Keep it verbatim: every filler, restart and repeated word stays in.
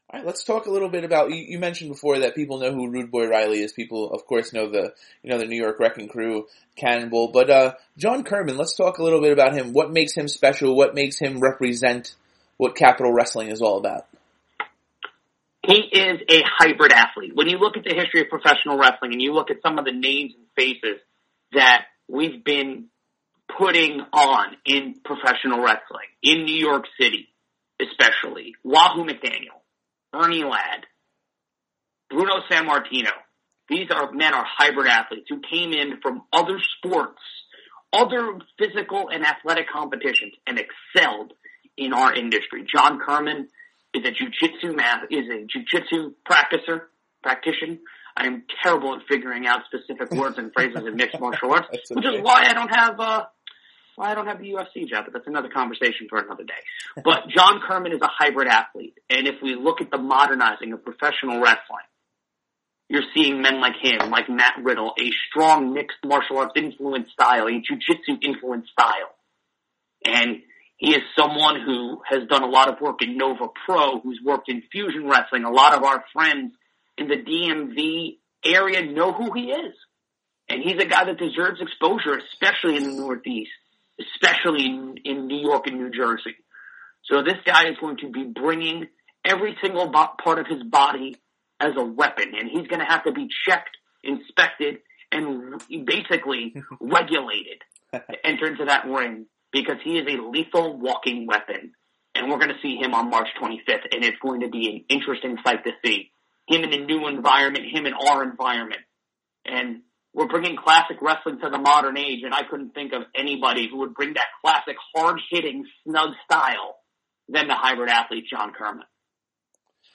All right, let's talk a little bit about, you, you mentioned before that people know who Rude Boy Riley is. People, of course, know the, you know, the New York Wrecking Crew, Cannonball. But, uh, John Kerman, let's talk a little bit about him. What makes him special? What makes him represent what Capitol Wrestling is all about? He is a hybrid athlete. When you look at the history of professional wrestling and you look at some of the names and faces that we've been putting on in professional wrestling, in New York City especially, Wahoo McDaniel, Ernie Ladd, Bruno Sammartino. These are men are hybrid athletes who came in from other sports, other physical and athletic competitions, and excelled in our industry. John Kerman is a jiu-jitsu math, is a jiu-jitsu practicer, practitioner. I am terrible at figuring out specific words and phrases in mixed martial arts, okay. Which is why I don't have, uh, why I don't have the U F C job, but that's another conversation for another day. But John Kerman is a hybrid athlete, and if we look at the modernizing of professional wrestling, you're seeing men like him, like Matt Riddle, a strong mixed martial arts influence style, a jiu-jitsu influence style. And he is someone who has done a lot of work in Nova Pro, who's worked in fusion wrestling. A lot of our friends in the D M V area know who he is. And he's a guy that deserves exposure, especially in the Northeast, especially in, in New York and New Jersey. So this guy is going to be bringing every single bo- part of his body as a weapon, and he's going to have to be checked, inspected, and basically regulated to enter into that ring, because he is a lethal walking weapon. And we're going to see him on March twenty-fifth, and it's going to be an interesting sight to see. Him in a new environment, him in our environment. And we're bringing classic wrestling to the modern age, and I couldn't think of anybody who would bring that classic hard-hitting, snug style than the hybrid athlete, John Kerman.